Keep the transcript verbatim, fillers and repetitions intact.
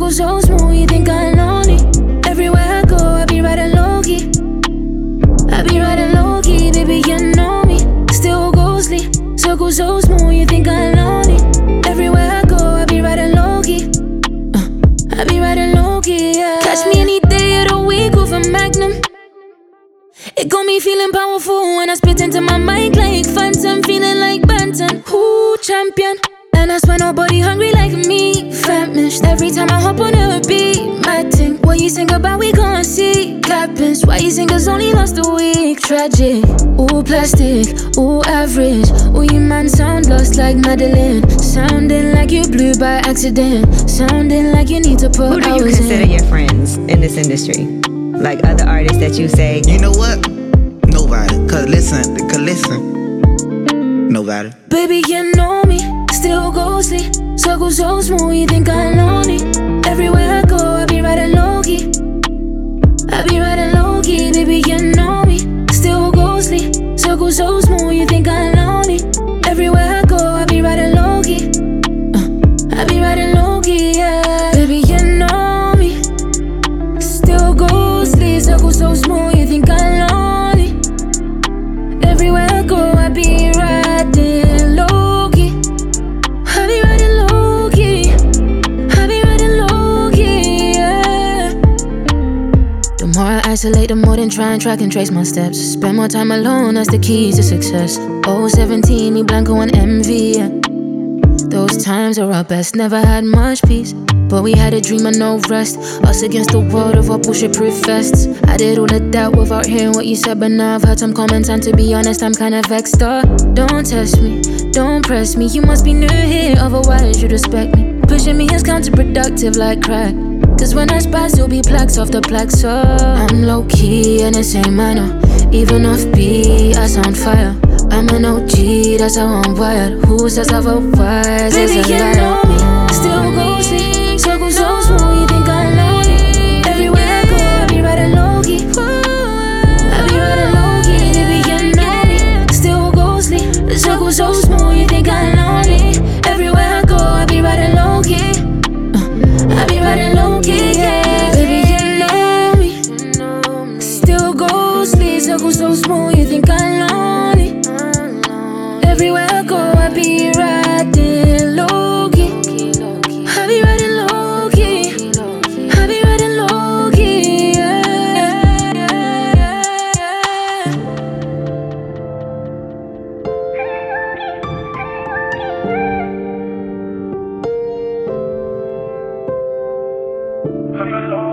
Circle so smooth, you think I'm lonely. Everywhere I go, I be riding low-key. I be riding low-key, baby, you know me. Still ghostly. Circle so smooth, you think I'm lonely. Everywhere I go, I be riding low-key. uh, I be riding low-key, yeah. Catch me any day of the week with a Magnum. It got me feeling powerful when I spit into my mic like Phantom. Feeling like Banton, ooh, champion. And I swear nobody hungry like me. Famished every time I hop on a beat. Mad thing, what you think about we gon' see. Cappings, why you singers only lost a week. Tragic, ooh plastic, ooh average. Ooh you man sound lost like Madeline. Sounding like you blew by accident. Sounding like you need to put Who do you hours consider in. your friends in this industry? Like other artists that you say, you know what? Nobody. Cause listen, cause listen. Nobody. Baby, you know me. Still ghostly, circle so smooth, you think I'm lonely. Everywhere I go, I be riding low-key. I be riding low-key, baby, you know me. Still ghostly, circle so smooth, you think I'm lonely. Everywhere I go, I be riding low-key. uh, I be riding low-key, yeah. Baby, you know me. Still ghostly, circle so smooth, you think I'm lonely. Everywhere I go, I be riding low-key. I be riding low-key. I be riding low-key, yeah. The more I isolate, the more than try and track and trace my steps. Spend more time alone, that's the key to success. oh seventeen, me Blanco and M V, yeah. Those times are our best, never had much peace. But we had a dream and no rest. Us against the world of our bulletproof vests. I did all of that without hearing what you said. But now I've heard some comments and to be honest, I'm kinda vexed up. Don't test me, don't press me. You must be new here, otherwise you'd respect me. Pushing me is counterproductive like crack. Cause when I spaz, you'll be plaques off the plaque. So I'm low-key and the same manner. Even off beat, I sound fire. I'm an O G, that's how I'm wired. Who says otherwise is a liar. Still ghostly. Circle so smooth, you think I'm lonely. Everywhere I go, I be riding low-key. I be riding low-key, baby, you know me. Still ghostly. Circle so smooth, you think I'm lonely. Everywhere I go, I be riding low-key. uh, I be riding low-key, yeah. Baby, you know me. Still ghostly. Circle so smooth, you think I'm lonely. Everywhere I go, I be riding low-key. I be riding low-key. I be riding low-key, yeah. I'm alone.